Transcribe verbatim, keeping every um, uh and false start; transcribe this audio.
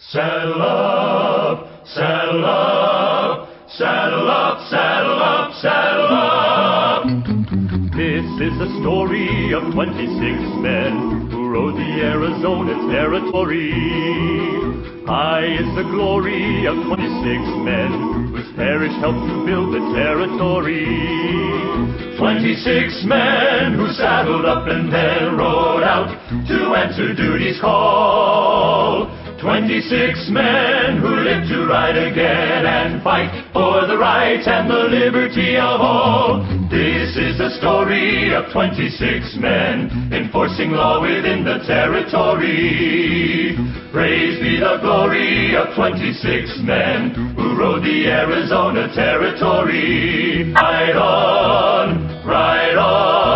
Saddle up, saddle up, saddle up, saddle up, saddle up. This is the story of twenty-six men who rode the Arizona Territory. High is the glory of twenty-six men whose parish helped to build the territory. Twenty-six men who saddled up and then rode out to answer duty's call. Twenty-six men who live to ride again and fight for the rights and the liberty of all. This is the story of twenty-six men enforcing law within the territory. Praise be the glory of twenty-six men who rode the Arizona Territory. Ride on, ride on.